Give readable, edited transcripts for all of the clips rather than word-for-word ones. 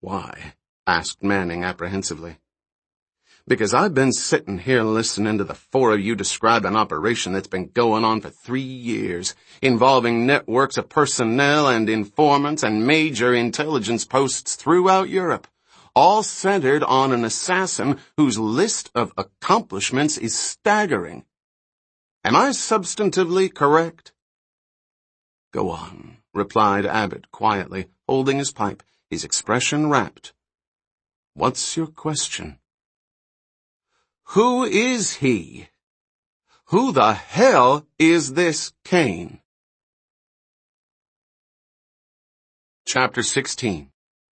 Why? Asked Manning apprehensively. Because I've been sitting here listening to the four of you describe an operation that's been going on for 3 years, involving networks of personnel and informants and major intelligence posts throughout Europe, all centered on an assassin whose list of accomplishments is staggering. Am I substantively correct? Go on, replied Abbott quietly, holding his pipe, his expression rapt. What's your question? Who is he? Who the hell is this Kane? Chapter 16.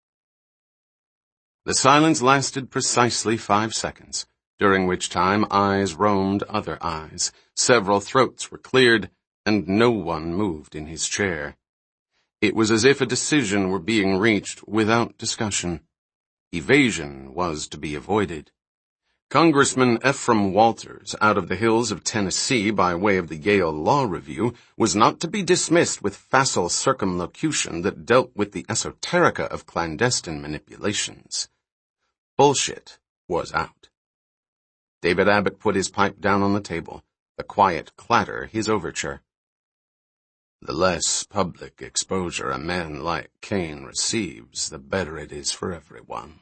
The silence lasted precisely 5 seconds, during which time eyes roamed other eyes, several throats were cleared, and no one moved in his chair. It was as if a decision were being reached without discussion. Evasion was to be avoided. Congressman Ephraim Walters, out of the hills of Tennessee by way of the Yale Law Review, was not to be dismissed with facile circumlocution that dealt with the esoterica of clandestine manipulations. Bullshit was out. David Abbott put his pipe down on the table, the quiet clatter his overture. The less public exposure a man like Kane receives, the better it is for everyone.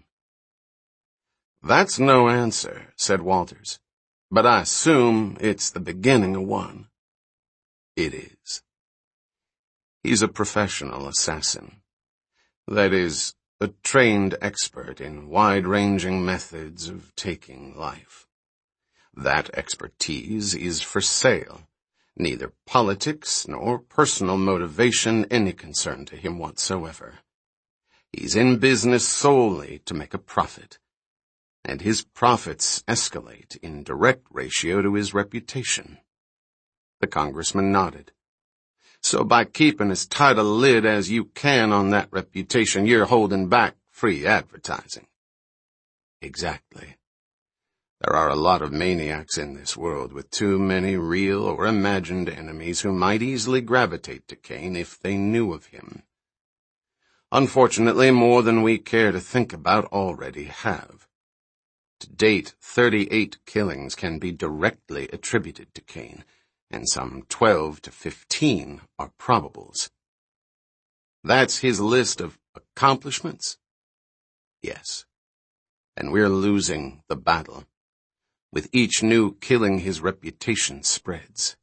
That's no answer, said Walters, but I assume it's the beginning of one. It is. He's a professional assassin. That is, a trained expert in wide-ranging methods of taking life. That expertise is for sale. Neither politics nor personal motivation any concern to him whatsoever. He's in business solely to make a profit, and his profits escalate in direct ratio to his reputation. The congressman nodded. So by keeping as tight a lid as you can on that reputation, you're holding back free advertising. Exactly. There are a lot of maniacs in this world with too many real or imagined enemies who might easily gravitate to Kane if they knew of him. Unfortunately, more than we care to think about already have. To date, 38 killings can be directly attributed to Kane, and some 12 to 15 are probables. That's his list of accomplishments? Yes. And we're losing the battle. With each new killing, his reputation spreads.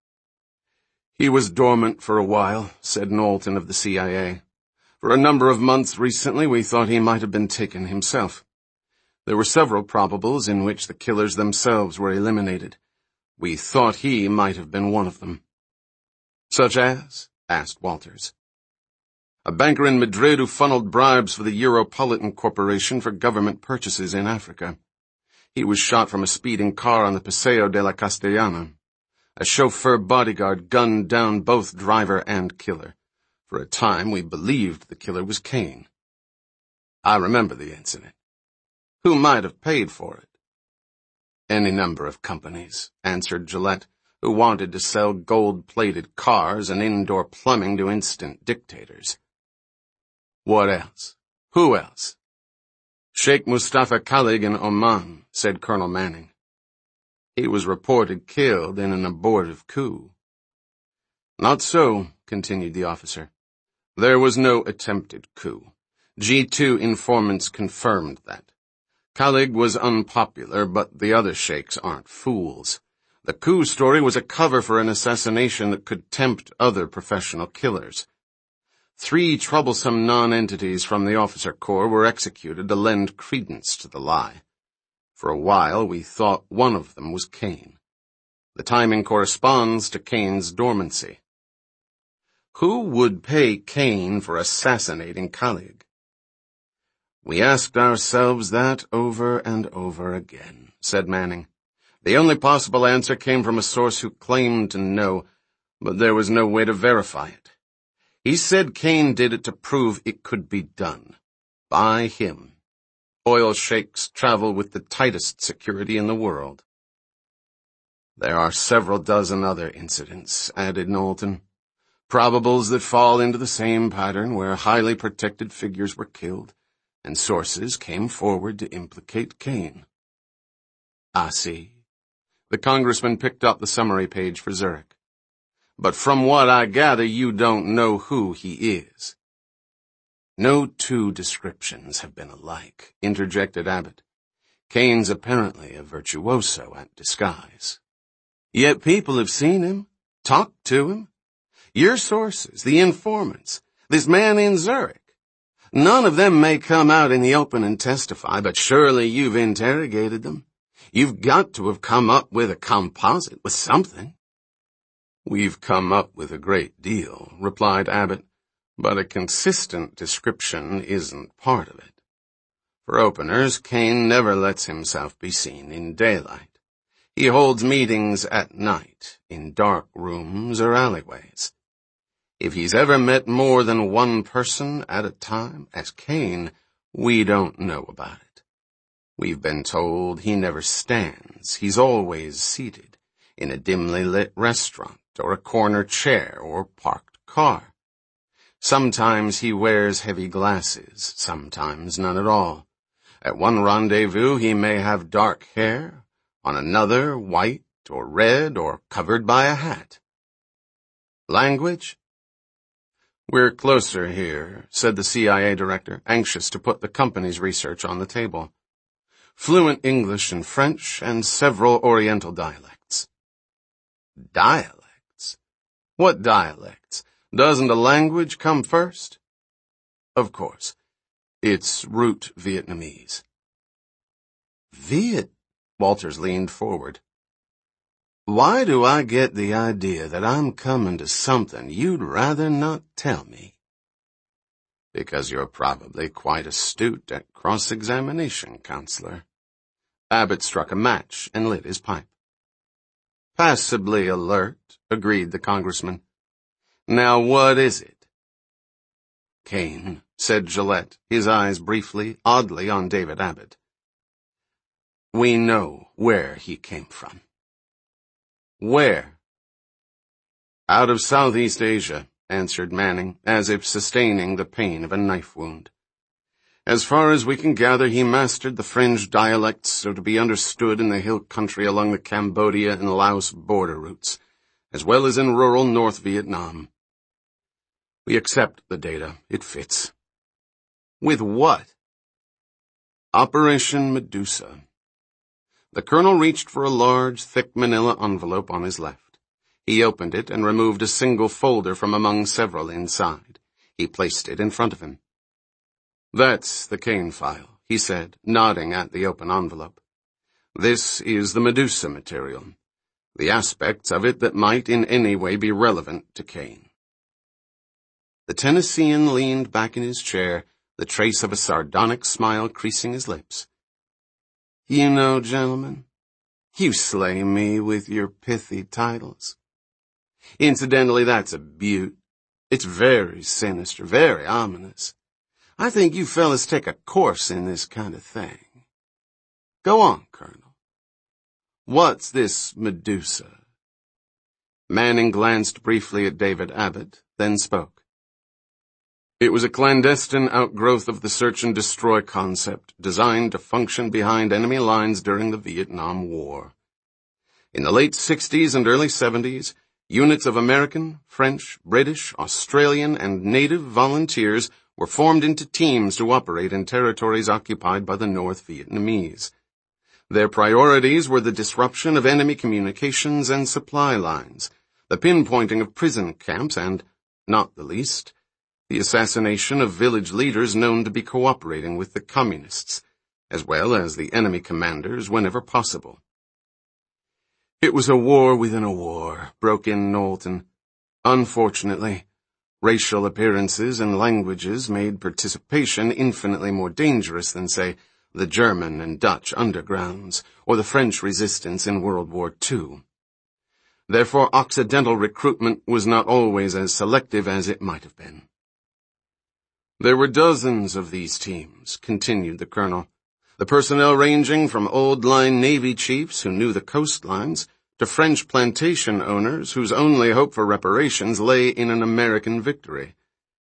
He was dormant for a while, said Knowlton of the CIA. For a number of months recently, we thought he might have been taken himself. There were several probables in which the killers themselves were eliminated. We thought he might have been one of them. Such as? Asked Walters. A banker in Madrid who funneled bribes for the Europolitan Corporation for government purchases in Africa. He was shot from a speeding car on the Paseo de la Castellana. A chauffeur bodyguard gunned down both driver and killer. For a time, we believed the killer was Kane. I remember the incident. Who might have paid for it? Any number of companies, answered Gillette, who wanted to sell gold-plated cars and indoor plumbing to instant dictators. What else? Who else? Sheikh Mustafa Khalid in Oman, said Colonel Manning. He was reported killed in an abortive coup. Not so, continued the officer. There was no attempted coup. G2 informants confirmed that. Khalid was unpopular, but the other sheikhs aren't fools. The coup story was a cover for an assassination that could tempt other professional killers. 3 troublesome non-entities from the officer corps were executed to lend credence to the lie. For a while, we thought one of them was Kane. The timing corresponds to Kane's dormancy. Who would pay Kane for assassinating Khalid? We asked ourselves that over and over again, said Manning. The only possible answer came from a source who claimed to know, but there was no way to verify it. He said Kane did it to prove it could be done. By him. Oil sheikhs travel with the tightest security in the world. There are several dozen other incidents, added Knowlton. Probables that fall into the same pattern where highly protected figures were killed, and sources came forward to implicate Kane. I see. The congressman picked up the summary page for Zurich. But from what I gather, you don't know who he is. No two descriptions have been alike, interjected Abbott. Kane's apparently a virtuoso at disguise. Yet people have seen him, talked to him. Your sources, the informants, this man in Zurich. None of them may come out in the open and testify, but surely you've interrogated them. You've got to have come up with a composite, with something. We've come up with a great deal, replied Abbott, but a consistent description isn't part of it. For openers, Kane never lets himself be seen in daylight. He holds meetings at night, in dark rooms or alleyways. If he's ever met more than one person at a time, as Kane, we don't know about it. We've been told he never stands. He's always seated, in a dimly lit restaurant, or a corner chair, or parked car. Sometimes he wears heavy glasses, sometimes none at all. At one rendezvous he may have dark hair, on another white or red or covered by a hat. Language? We're closer here, said the CIA director, anxious to put the company's research on the table. Fluent English and French and several Oriental dialects. Dialects? What dialects? Doesn't a language come first? Of course. It's root Vietnamese. Walters leaned forward. Why do I get the idea that I'm coming to something you'd rather not tell me? Because you're probably quite astute at cross-examination, Counselor. Abbott struck a match and lit his pipe. Passably alert, agreed the congressman. Now what is it? Kane, said Gillette, his eyes briefly, oddly on David Abbott. We know where he came from. Where? Out of Southeast Asia, answered Manning, as if sustaining the pain of a knife wound. As far as we can gather, he mastered the fringe dialects so to be understood in the hill country along the Cambodia and Laos border routes, as well as in rural North Vietnam. We accept the data. It fits. With what? Operation Medusa. The colonel reached for a large, thick manila envelope on his left. He opened it and removed a single folder from among several inside. He placed it in front of him. That's the Kane file, he said, nodding at the open envelope. This is the Medusa material, the aspects of it that might in any way be relevant to Kane. The Tennessean leaned back in his chair, the trace of a sardonic smile creasing his lips. You know, gentlemen, you slay me with your pithy titles. Incidentally, that's a beaut. It's very sinister, very ominous. I think you fellas take a course in this kind of thing. Go on, Colonel. What's this Medusa? Manning glanced briefly at David Abbott, then spoke. It was a clandestine outgrowth of the search and destroy concept, designed to function behind enemy lines during the Vietnam War. In the late 60s and early 70s, units of American, French, British, Australian, and native volunteers were formed into teams to operate in territories occupied by the North Vietnamese. Their priorities were the disruption of enemy communications and supply lines, the pinpointing of prison camps, and, not the least, the assassination of village leaders known to be cooperating with the communists, as well as the enemy commanders whenever possible. It was a war within a war, broke in Knowlton. Unfortunately, racial appearances and languages made participation infinitely more dangerous than, say, the German and Dutch undergrounds, or the French resistance in World War II. Therefore, Occidental recruitment was not always as selective as it might have been. There were dozens of these teams, continued the colonel, the personnel ranging from old-line Navy chiefs who knew the coastlines to French plantation owners whose only hope for reparations lay in an American victory.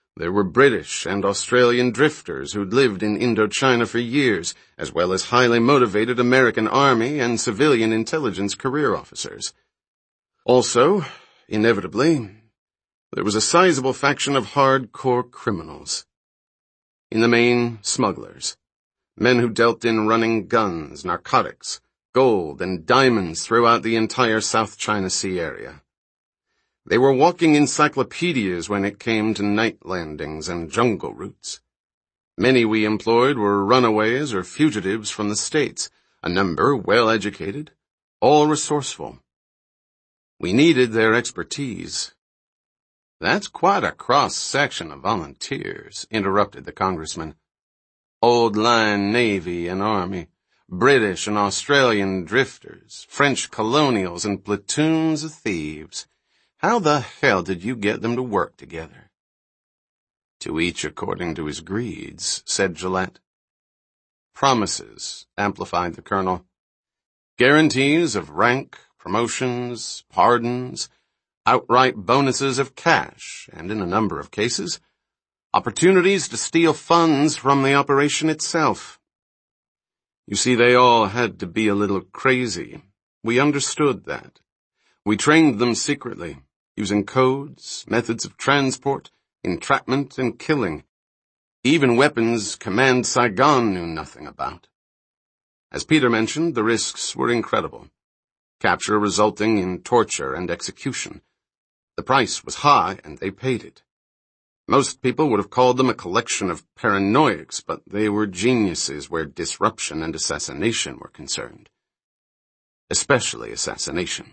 There were British and Australian drifters who'd lived in Indochina for years, as well as highly motivated American Army and civilian intelligence career officers. Also, inevitably, there was a sizable faction of hardcore criminals. In the main, smugglers. Men who dealt in running guns, narcotics, gold, and diamonds throughout the entire South China Sea area. They were walking encyclopedias when it came to night landings and jungle routes. Many we employed were runaways or fugitives from the States, a number well-educated, all resourceful. We needed their expertise. "That's quite a cross-section of volunteers," interrupted the congressman. "Old line Navy and Army, British and Australian drifters, French colonials, and platoons of thieves. How the hell did you get them to work together?" "To each according to his greeds," said Gillette. "Promises," amplified the colonel. "Guarantees of rank, promotions, pardons, outright bonuses of cash, and in a number of cases, opportunities to steal funds from the operation itself. You see, they all had to be a little crazy. We understood that. We trained them secretly, using codes, methods of transport, entrapment, and killing, even weapons Command Saigon knew nothing about. As Peter mentioned, the risks were incredible. Capture resulting in torture and execution. The price was high, and they paid it. Most people would have called them a collection of paranoiacs, but they were geniuses where disruption and assassination were concerned. Especially assassination.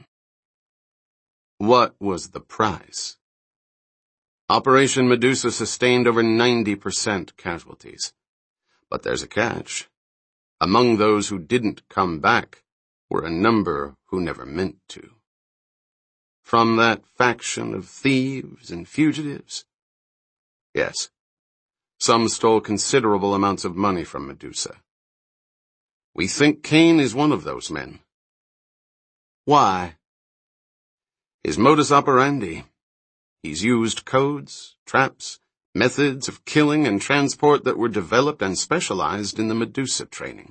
What was the price? Operation Medusa sustained over 90% casualties. But there's a catch. Among those who didn't come back were a number who never meant to. From that faction of thieves and fugitives? Yes. Some stole considerable amounts of money from Medusa. We think Kane is one of those men. Why? His modus operandi. He's used codes, traps, methods of killing and transport that were developed and specialized in the Medusa training.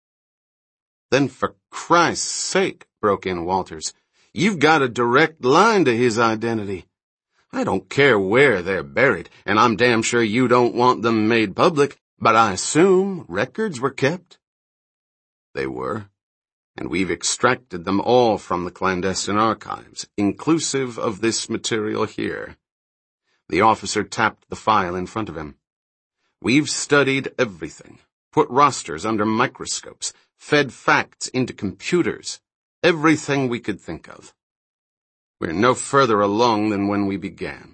Then for Christ's sake, broke in Walters, you've got a direct line to his identity. I don't care where they're buried, and I'm damn sure you don't want them made public, but I assume records were kept. They were, and we've extracted them all from the clandestine archives, inclusive of this material here. The officer tapped the file in front of him. We've studied everything, put rosters under microscopes, fed facts into computers, everything we could think of. We're no further along than when we began.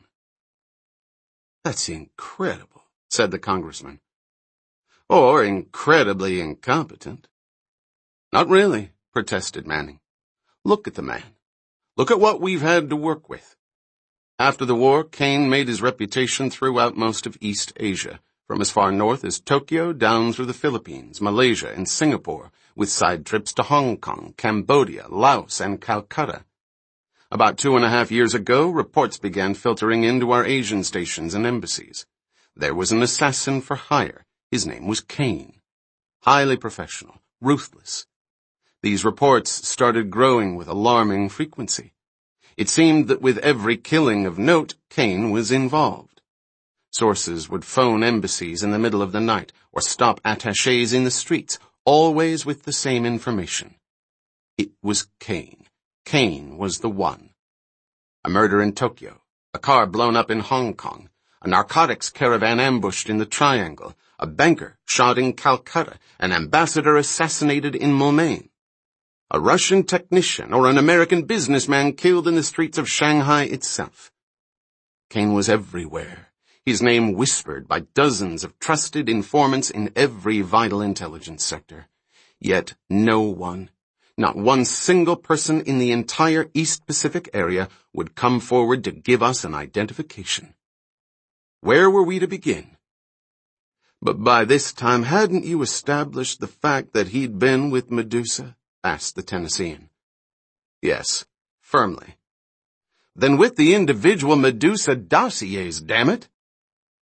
That's incredible, said the congressman. Or incredibly incompetent. Not really, protested Manning. Look at the man. Look at what we've had to work with. After the war, Kane made his reputation throughout most of East Asia, from as far north as Tokyo down through the Philippines, Malaysia, and Singapore, with side trips to Hong Kong, Cambodia, Laos, and Calcutta. About 2.5 years ago, reports began filtering into our Asian stations and embassies. There was an assassin for hire. His name was Kane. Highly professional, ruthless. These reports started growing with alarming frequency. It seemed that with every killing of note, Kane was involved. Sources would phone embassies in the middle of the night or stop attachés in the streets, always with the same information. It was Kane. Kane was the one. A murder in Tokyo, a car blown up in Hong Kong, a narcotics caravan ambushed in the Triangle, a banker shot in Calcutta, an ambassador assassinated in Moulmein, a Russian technician or an American businessman killed in the streets of Shanghai itself. Kane was everywhere, his name whispered by dozens of trusted informants in every vital intelligence sector. Yet no one, not one single person in the entire East Pacific area would come forward to give us an identification. Where were we to begin? But by this time, hadn't you established the fact that he'd been with Medusa? Asked the Tennessean. Yes, firmly. Then with the individual Medusa dossiers, damn it!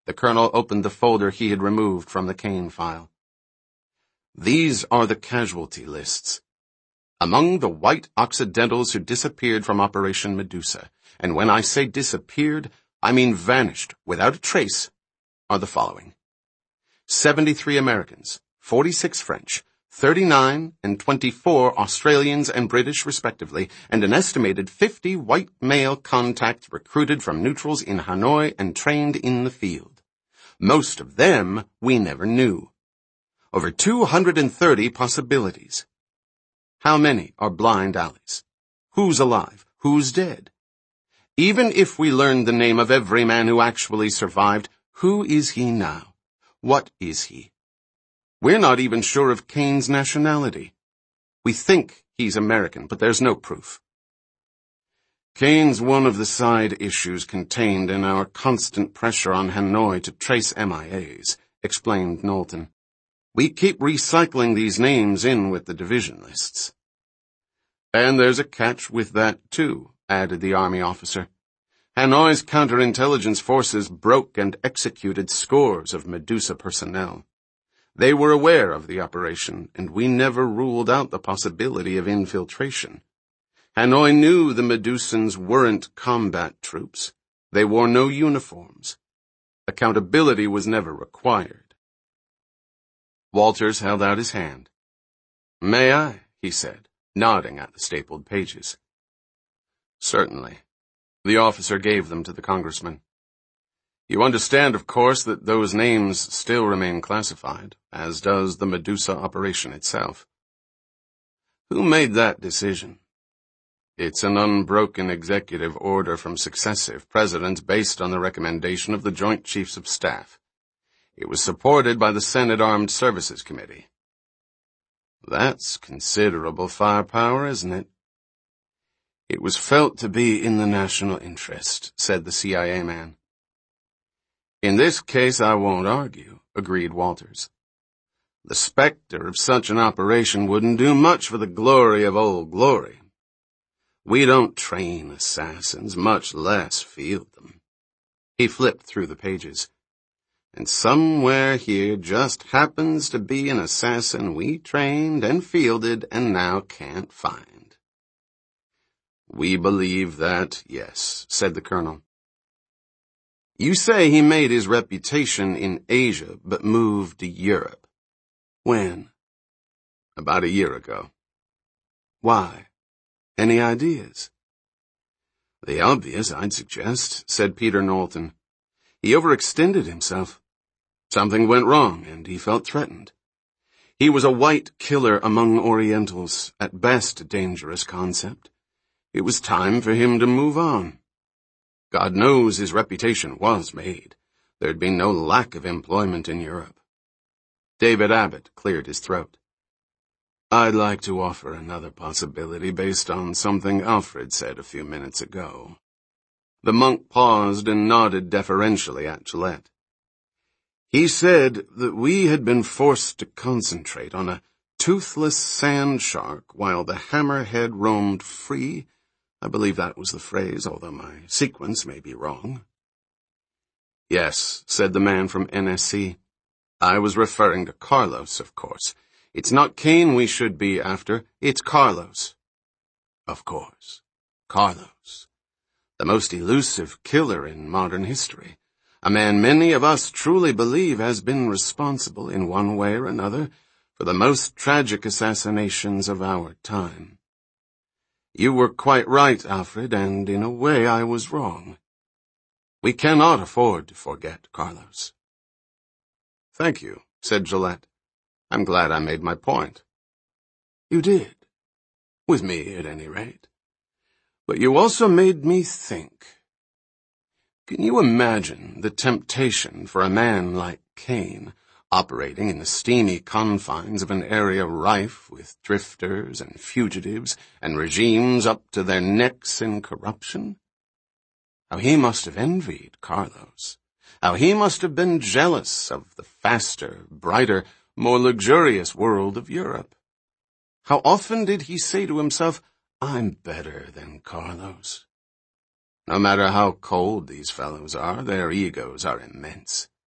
The colonel opened the folder he had removed from the Kane file. These are the casualty lists. Among the white Occidentals who disappeared from Operation Medusa, and when I say disappeared, I mean vanished without a trace, are the following: 73 Americans, 46 French, 39 and 24 Australians and British respectively, and an estimated 50 white male contacts recruited from neutrals in Hanoi and trained in the field. Most of them we never knew. Over 230 possibilities. How many are blind alleys? Who's alive? Who's dead? Even if we learned the name of every man who actually survived, who is he now? What is he? We're not even sure of Kane's nationality. We think he's American, but there's no proof. Kane's one of the side issues contained in our constant pressure on Hanoi to trace MIAs, explained Knowlton. We keep recycling these names in with the division lists. And there's a catch with that, too, added the army officer. Hanoi's counterintelligence forces broke and executed scores of Medusa personnel. They were aware of the operation, and we never ruled out the possibility of infiltration. Hanoi knew the Medusans weren't combat troops. They wore no uniforms. Accountability was never required. Walters held out his hand. "May I?" he said, nodding at the stapled pages. "Certainly." The officer gave them to the congressman. "You understand, of course, that those names still remain classified, as does the Medusa operation itself." "Who made that decision?" "It's an unbroken executive order from successive presidents based on the recommendation of the Joint Chiefs of Staff. It was supported by the Senate Armed Services Committee." "That's considerable firepower, isn't it?" "It was felt to be in the national interest," said the CIA man. "In this case, I won't argue," agreed Walters. "The specter of such an operation wouldn't do much for the glory of Old Glory. We don't train assassins, much less field them." He flipped through the pages. "And somewhere here just happens to be an assassin we trained and fielded and now can't find." "We believe that, yes," said the colonel. "You say he made his reputation in Asia but moved to Europe. When?" "About a year ago." "Why? Any ideas?" "The obvious, I'd suggest," said Peter Knowlton. "He overextended himself. Something went wrong, and he felt threatened. He was a white killer among Orientals, at best a dangerous concept. It was time for him to move on. God knows his reputation was made. There'd been no lack of employment in Europe." David Abbott cleared his throat. "I'd like to offer another possibility based on something Alfred said a few minutes ago." The monk paused and nodded deferentially at Gillette. "He said that we had been forced to concentrate on a toothless sand shark while the hammerhead roamed free. I believe that was the phrase, although my sequence may be wrong." "Yes," said the man from NSC. "I was referring to Carlos, of course. It's not Kane we should be after, it's Carlos." "Of course. Carlos. The most elusive killer in modern history. A man many of us truly believe has been responsible in one way or another for the most tragic assassinations of our time. You were quite right, Alfred, and in a way I was wrong. We cannot afford to forget Carlos." "Thank you," said Gillette. "I'm glad I made my point." "You did. With me, at any rate. But you also made me think. Can you imagine the temptation for a man like Kane, operating in the steamy confines of an area rife with drifters and fugitives and regimes up to their necks in corruption? How he must have envied Carlos. How he must have been jealous of the faster, brighter, more luxurious world of Europe. How often did he say to himself, "I'm better than Carlos"? No matter how cold these fellows are, their egos are immense.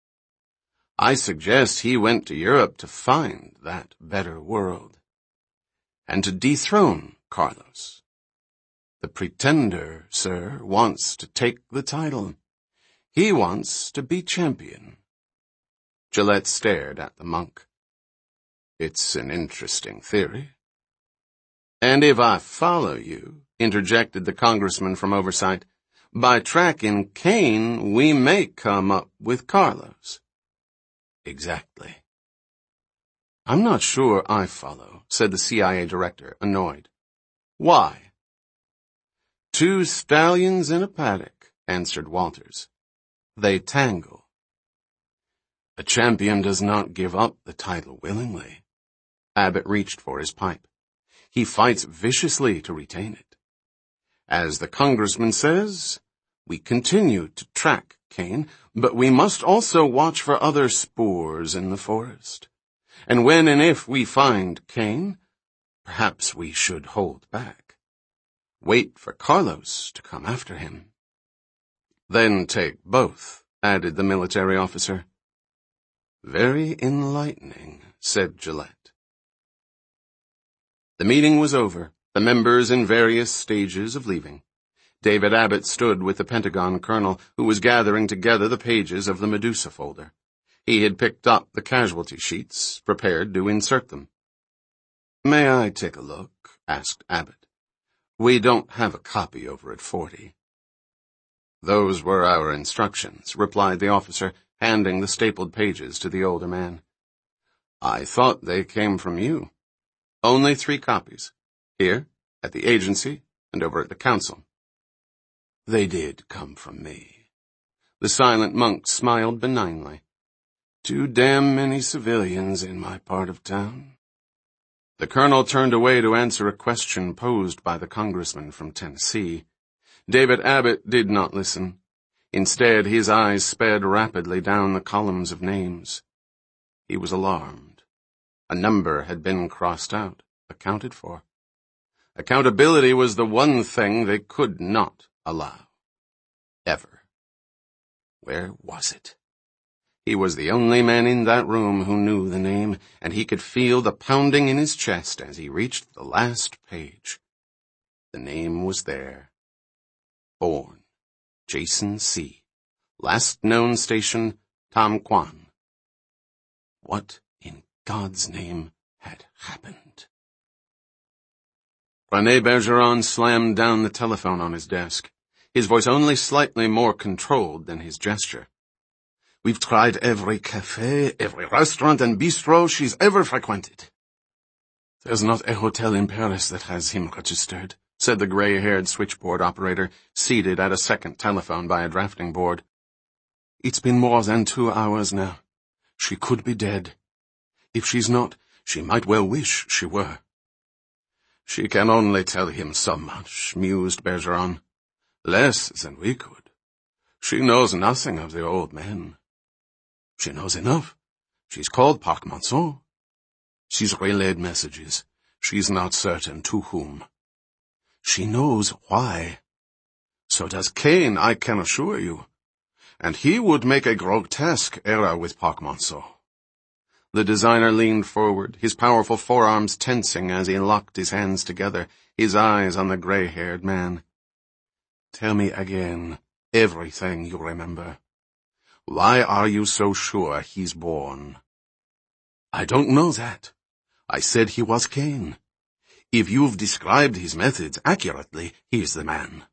I suggest he went to Europe to find that better world, and to dethrone Carlos. The pretender, sir, wants to take the title. He wants to be champion. Gillette stared at the monk. It's an interesting theory. And if I follow you, interjected the congressman from oversight, by tracking Cain, we may come up with Carlos. Exactly. I'm not sure I follow, said the CIA director, annoyed. Why? 2 stallions in a paddock, answered Walters. They tangle. A champion does not give up the title willingly. Abbott reached for his pipe. He fights viciously to retain it. As the congressman says, we continue to track Cain, but we must also watch for other spoors in the forest. And when and if we find Cain, perhaps we should hold back. Wait for Carlos to come after him. Then take both, added the military officer. Very enlightening, said Gillette. The meeting was over, the members in various stages of leaving. David Abbott stood with the Pentagon colonel, who was gathering together the pages of the Medusa folder. He had picked up the casualty sheets, prepared to insert them. May I take a look? Asked Abbott. We don't have a copy over at 40. Those were our instructions, replied the officer, handing the stapled pages to the older man. I thought they came from you. Only 3 copies. Here, at the agency, and over at the council. They did come from me. The silent monk smiled benignly. Too damn many civilians in my part of town. The colonel turned away to answer a question posed by the congressman from Tennessee. David Abbott did not listen. Instead, his eyes sped rapidly down the columns of names. He was alarmed. A number had been crossed out, accounted for. Accountability was the one thing they could not allow. Ever. Where was it? He was the only man in that room who knew the name, and he could feel the pounding in his chest as he reached the last page. The name was there. Born, Jason C. Last known station, Tam Quan. What in God's name had happened? René Bergeron slammed down the telephone on his desk, his voice only slightly more controlled than his gesture. We've tried every cafe, every restaurant and bistro she's ever frequented. There's not a hotel in Paris that has him registered, said the gray-haired switchboard operator, seated at a second telephone by a drafting board. It's been more than 2 hours now. She could be dead. If she's not, she might well wish she were. She can only tell him so much, mused Bergeron. Less than we could. She knows nothing of the old man. She knows enough. She's called Park Monceau. She's relayed messages. She's not certain to whom. She knows why. So does Cain, I can assure you. And he would make a grotesque error with Park Monceau. The designer leaned forward, his powerful forearms tensing as he locked his hands together, his eyes on the gray-haired man. Tell me again everything you remember. Why are you so sure he's born? I don't know that. I said he was Cain. If you've described his methods accurately, he's the man.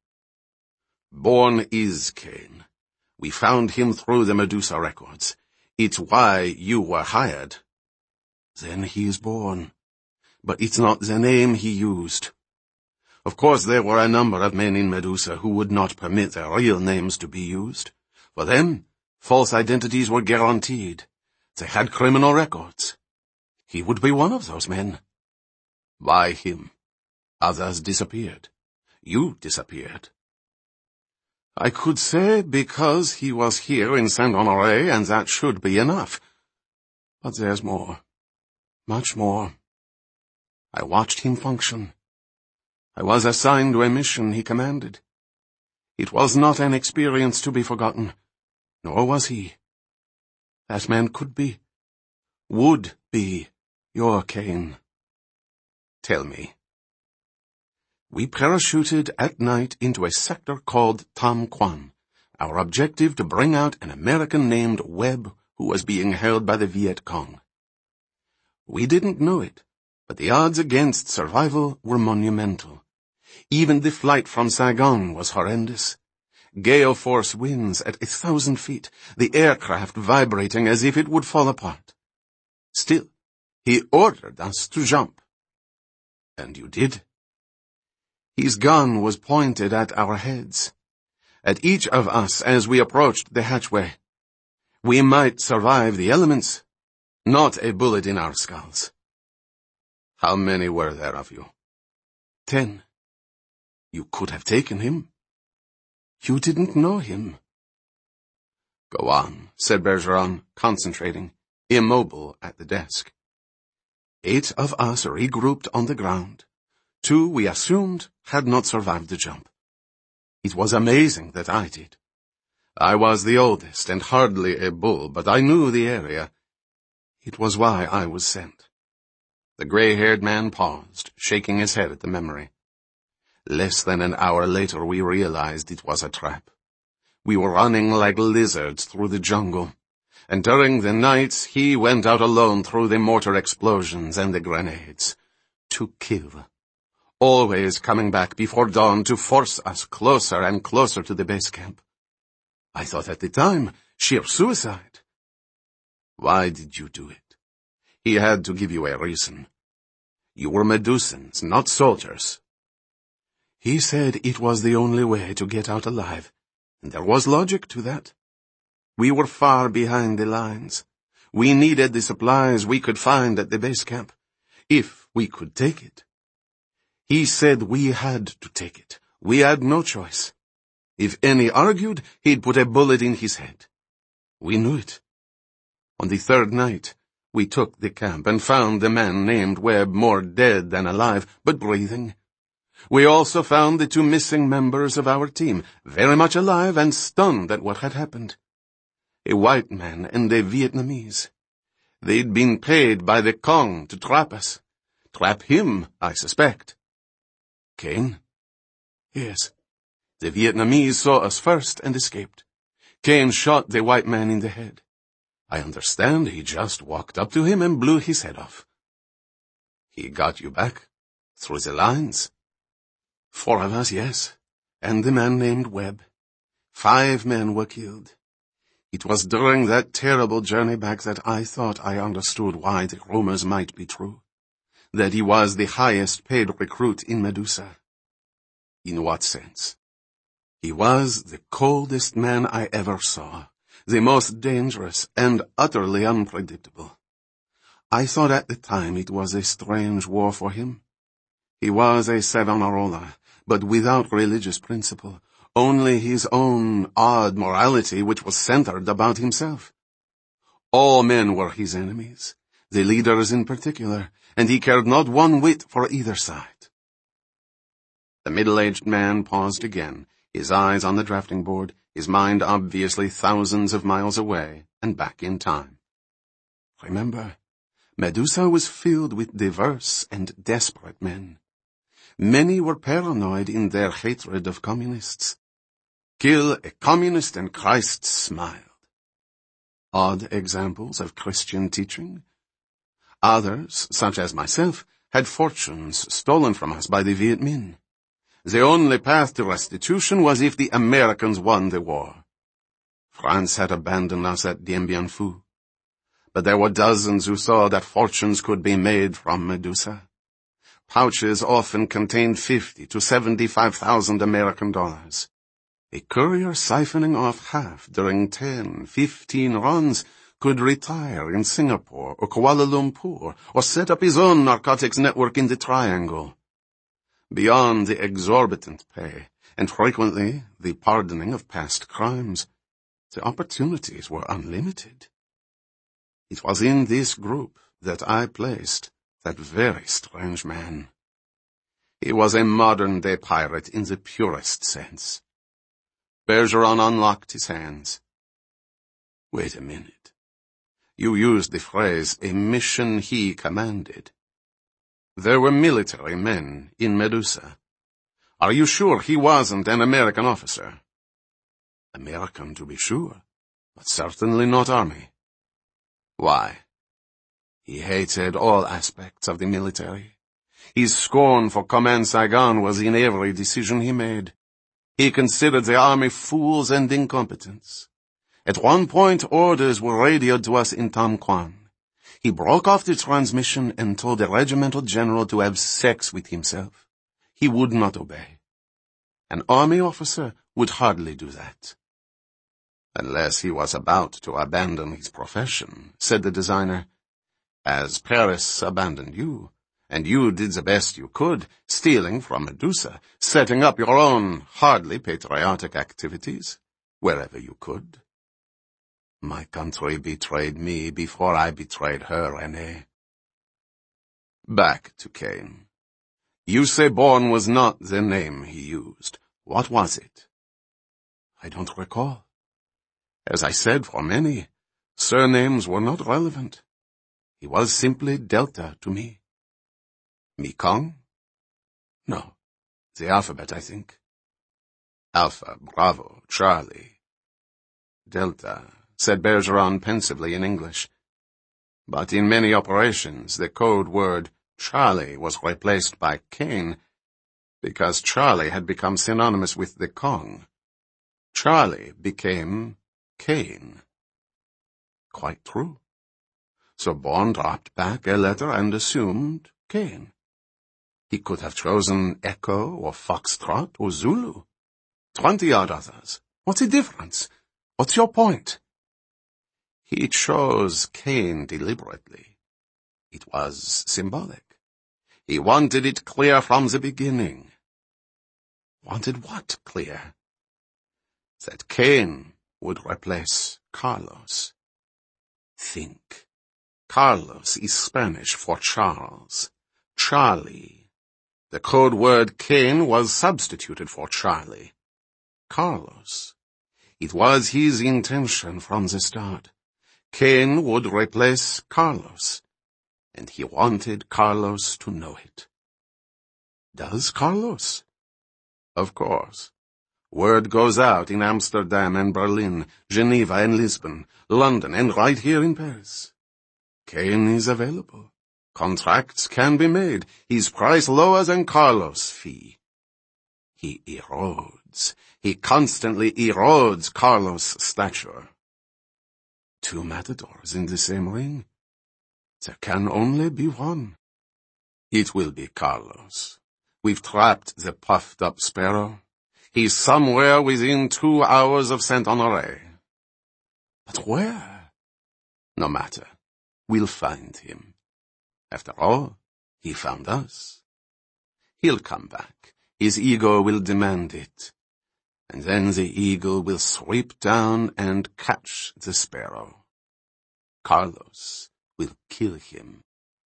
Born is Cain. We found him through the Medusa records. It's why you were hired. Then he is born. But it's not the name he used. Of course, there were a number of men in Medusa who would not permit their real names to be used. For them, false identities were guaranteed. They had criminal records. He would be one of those men. Why him? Others disappeared. You disappeared. I could say because he was here in Saint-Honoré, and that should be enough. But there's more. Much more. I watched him function. I was assigned to a mission he commanded. It was not an experience to be forgotten, nor was he. That man could be, would be, your Cain. Tell me. We parachuted at night into a sector called Tam Quan, our objective to bring out an American named Webb who was being held by the Viet Cong. We didn't know it, but the odds against survival were monumental. Even the flight from Saigon was horrendous. Gale force winds at 1,000 feet, the aircraft vibrating as if it would fall apart. Still, he ordered us to jump. And you did. His gun was pointed at our heads, at each of us as we approached the hatchway. We might survive the elements, not a bullet in our skulls. How many were there of you? 10. You could have taken him. You didn't know him. Go on, said Bergeron, concentrating, immobile at the desk. 8 of us regrouped on the ground. 2, we assumed, had not survived the jump. It was amazing that I did. I was the oldest and hardly a bull, but I knew the area. It was why I was sent. The gray-haired man paused, shaking his head at the memory. Less than an hour later we realized it was a trap. We were running like lizards through the jungle, and during the night he went out alone through the mortar explosions and the grenades. To kill. Always coming back before dawn to force us closer and closer to the base camp. I thought at the time, sheer suicide. Why did you do it? He had to give you a reason. You were Medusans, not soldiers. He said it was the only way to get out alive, and there was logic to that. We were far behind the lines. We needed the supplies we could find at the base camp, if we could take it. He said we had to take it. We had no choice. If any argued, he'd put a bullet in his head. We knew it. On the 3rd night, we took the camp and found the man named Webb more dead than alive, but breathing. We also found the 2 missing members of our team, very much alive and stunned at what had happened. A white man and a Vietnamese. They'd been paid by the Cong to trap us. Trap him, I suspect. Cain? Yes. The Vietnamese saw us first and escaped. Cain shot the white man in the head. I understand he just walked up to him and blew his head off. He got you back? Through the lines? 4 of us, yes. And the man named Webb. 5 men were killed. It was during that terrible journey back that I thought I understood why the rumors might be true. That he was the highest paid recruit in Medusa. In what sense? He was the coldest man I ever saw, the most dangerous and utterly unpredictable. I thought at the time it was a strange war for him. He was a Savonarola, but without religious principle, only his own odd morality which was centered about himself. All men were his enemies, the leaders in particular, and he cared not one whit for either side. The middle-aged man paused again, his eyes on the drafting board, his mind obviously thousands of miles away and back in time. Remember, Medusa was filled with diverse and desperate men. Many were paranoid in their hatred of communists. Kill a communist and Christ smiled. Odd examples of Christian teaching. Others, such as myself, had fortunes stolen from us by the Viet Minh. The only path to restitution was if the Americans won the war. France had abandoned us at Dien Bien Phu. But there were dozens who saw that fortunes could be made from Medusa. Pouches often contained 50 to 75,000 American dollars. A courier siphoning off half during 10, 15 runs could retire in Singapore or Kuala Lumpur or set up his own narcotics network in the Triangle. Beyond the exorbitant pay, and frequently the pardoning of past crimes, the opportunities were unlimited. It was in this group that I placed that very strange man. He was a modern-day pirate in the purest sense. Bergeron unlocked his hands. Wait a minute. You used the phrase, a mission he commanded. There were military men in Medusa. Are you sure he wasn't an American officer? American, to be sure, but certainly not Army. Why? He hated all aspects of the military. His scorn for Command Saigon was in every decision he made. He considered the Army fools and incompetents. At one point, orders were radioed to us in Tam Quan. He broke off the transmission and told the regimental general to have sex with himself. He would not obey. An Army officer would hardly do that. Unless he was about to abandon his profession, said the designer. As Paris abandoned you, and you did the best you could, stealing from Medusa, setting up your own hardly patriotic activities, wherever you could. My country betrayed me before I betrayed her, René. Back to Cain. You say Born was not the name he used. What was it? I don't recall. As I said, for many, surnames were not relevant. He was simply Delta to me. Mekong? No, the alphabet, I think. Alpha, Bravo, Charlie. Delta, said Bergeron pensively in English. But in many operations, the code word Charlie was replaced by Cain because Charlie had become synonymous with the Kong. Charlie became Cain. Quite true. So Born dropped back a letter and assumed Cain. He could have chosen Echo or Foxtrot or Zulu. 20-odd others. What's the difference? What's your point? He chose Cain deliberately. It was symbolic. He wanted it clear from the beginning. Wanted what clear? That Cain would replace Carlos. Think. Carlos is Spanish for Charles. Charlie. The code word Cain was substituted for Charlie. Carlos. It was his intention from the start. Cain would replace Carlos, and he wanted Carlos to know it. Does Carlos? Of course. Word goes out in Amsterdam and Berlin, Geneva and Lisbon, London, and right here in Paris. Cain is available. Contracts can be made. His price lower than Carlos' fee. He erodes. He constantly erodes Carlos' stature. 2 matadors in the same ring? There can only be one. It will be Carlos. We've trapped the puffed-up sparrow. He's somewhere within 2 hours of Saint-Honoré. But where? No matter. We'll find him. After all, he found us. He'll come back. His ego will demand it. And then the eagle will sweep down and catch the sparrow. Carlos will kill him.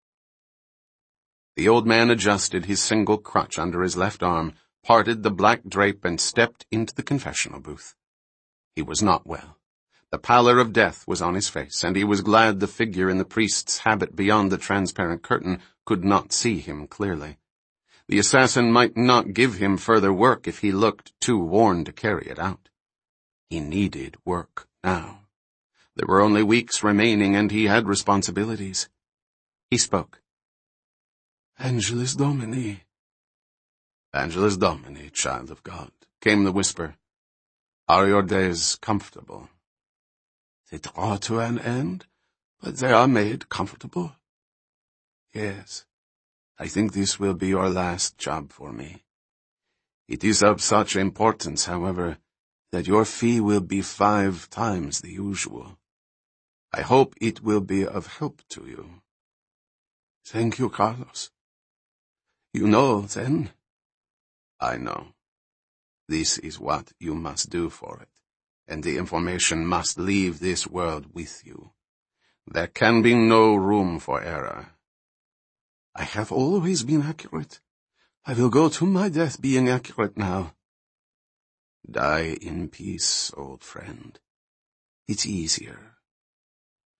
The old man adjusted his single crutch under his left arm, parted the black drape, and stepped into the confessional booth. He was not well. The pallor of death was on his face, and he was glad the figure in the priest's habit beyond the transparent curtain could not see him clearly. The assassin might not give him further work if he looked too worn to carry it out. He needed work now. There were only weeks remaining, and he had responsibilities. He spoke. Angelus Domini. Angelus Domini, child of God, came the whisper. Are your days comfortable? They draw to an end, but they are made comfortable. Yes, I think this will be your last job for me. It is of such importance, however, that your fee will be 5 times the usual. I hope it will be of help to you. Thank you, Carlos. You know, then? I know. This is what you must do for it, and the information must leave this world with you. There can be no room for error. I have always been accurate. I will go to my death being accurate now. Die in peace, old friend. It's easier.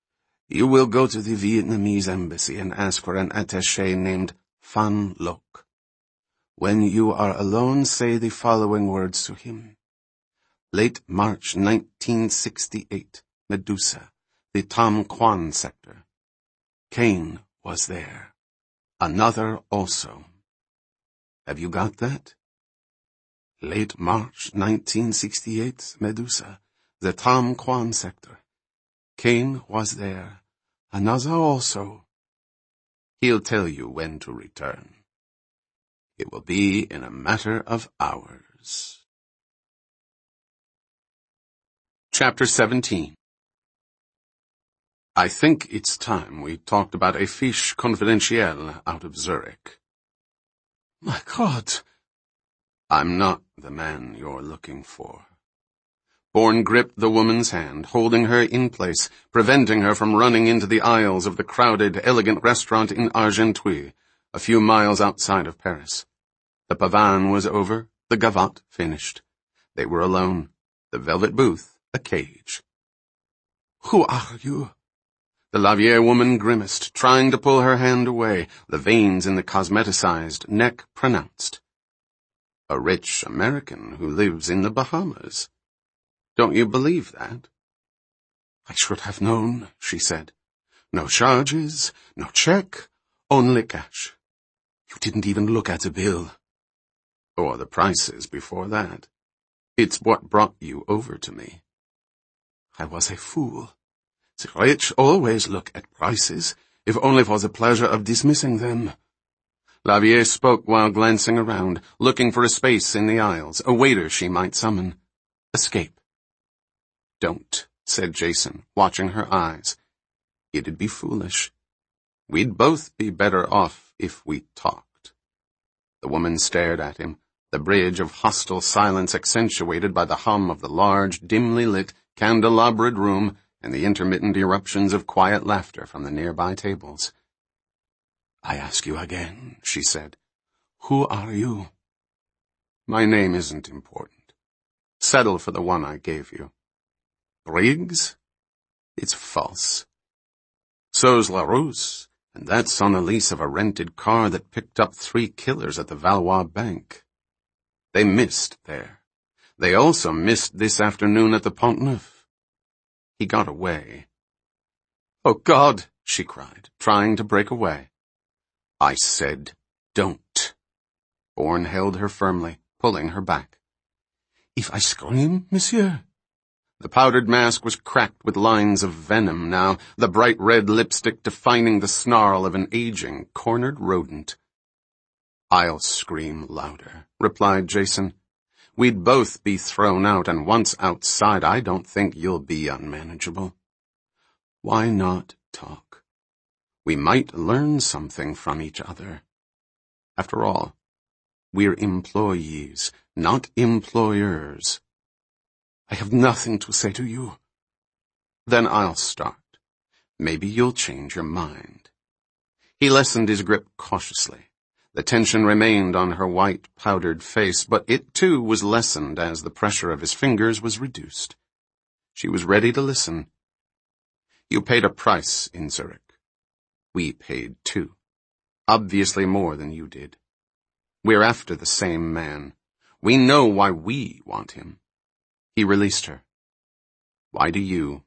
You will go to the Vietnamese embassy and ask for an attaché named Phan Loc. When you are alone, say the following words to him. Late March 1968, Medusa, the Tam Quan sector. Cain was there. Another also. Have you got that? Late March 1968, Medusa, the Tam Quan sector. Cain was there. Another also. He'll tell you when to return. It will be in a matter of hours. Chapter 17. I think it's time we talked about a fiche confidentielle out of Zurich. My God! I'm not the man you're looking for. Bourne gripped the woman's hand, holding her in place, preventing her from running into the aisles of the crowded, elegant restaurant in Argenteuil, a few miles outside of Paris. The pavane was over, the gavotte finished. They were alone, the velvet booth a cage. Who are you? The Lavier woman grimaced, trying to pull her hand away, the veins in the cosmeticized neck pronounced. A rich American who lives in the Bahamas. Don't you believe that? I should have known, she said. No charges, no check, only cash. You didn't even look at the bill. Or the prices before that. It's what brought you over to me. I was a fool. The rich always look at prices, if only for the pleasure of dismissing them. Lavier spoke while glancing around, looking for a space in the aisles, a waiter she might summon. Escape. Don't, said Jason, watching her eyes. It'd be foolish. We'd both be better off if we talked. The woman stared at him, the bridge of hostile silence accentuated by the hum of the large, dimly lit, candelabraed room and the intermittent eruptions of quiet laughter from the nearby tables. I ask you again, she said. Who are you? My name isn't important. Settle for the one I gave you. Briggs? It's false. So's LaRousse, and that's on the lease of a rented car that picked up 3 killers at the Valois Bank. They missed there. They also missed this afternoon at the Pont Neuf. He got away. Oh, God, she cried, trying to break away. I said, don't. Bourne held her firmly, pulling her back. If I scream, monsieur? The powdered mask was cracked with lines of venom now, the bright red lipstick defining the snarl of an aging, cornered rodent. I'll scream louder, replied Jason. We'd both be thrown out, and once outside, I don't think you'll be unmanageable. Why not talk? We might learn something from each other. After all, we're employees, not employers. I have nothing to say to you. Then I'll start. Maybe you'll change your mind. He lessened his grip cautiously. The tension remained on her white, powdered face, but it too was lessened as the pressure of his fingers was reduced. She was ready to listen. You paid a price in Zurich. We paid too. Obviously more than you did. We're after the same man. We know why we want him. He released her. Why do you?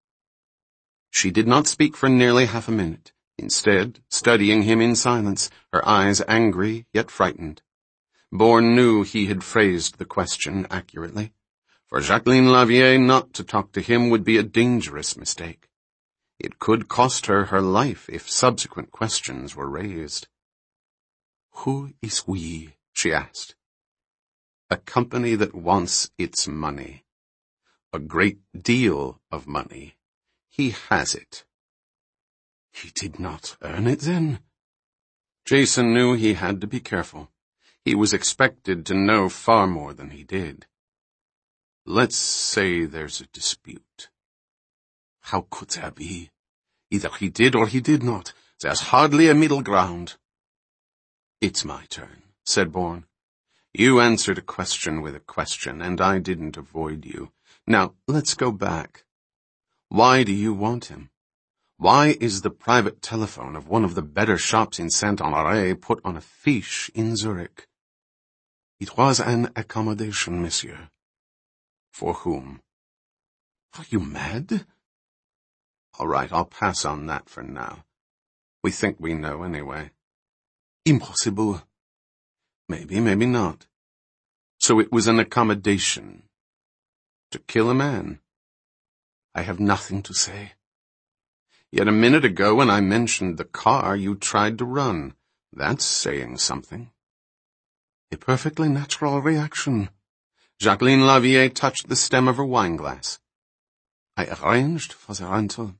She did not speak for nearly half a minute. Instead, studying him in silence, her eyes angry yet frightened. Bourne knew he had phrased the question accurately. For Jacqueline Lavier not to talk to him would be a dangerous mistake. It could cost her her life if subsequent questions were raised. Who is we? She asked. A company that wants its money. A great deal of money. He has it. He did not earn it, then? Jason knew he had to be careful. He was expected to know far more than he did. Let's say there's a dispute. How could there be? Either he did or he did not. There's hardly a middle ground. It's my turn, said Bourne. You answered a question with a question, and I didn't avoid you. Now, let's go back. Why do you want him? Why is the private telephone of one of the better shops in Saint-Honoré put on a fiche in Zurich? It was an accommodation, monsieur. For whom? Are you mad? All right, I'll pass on that for now. We think we know anyway. Impossible. Maybe, maybe not. So it was an accommodation. To kill a man. I have nothing to say. Yet a minute ago when I mentioned the car, you tried to run. That's saying something. A perfectly natural reaction. Jacqueline Lavier touched the stem of her wineglass. I arranged for the rental.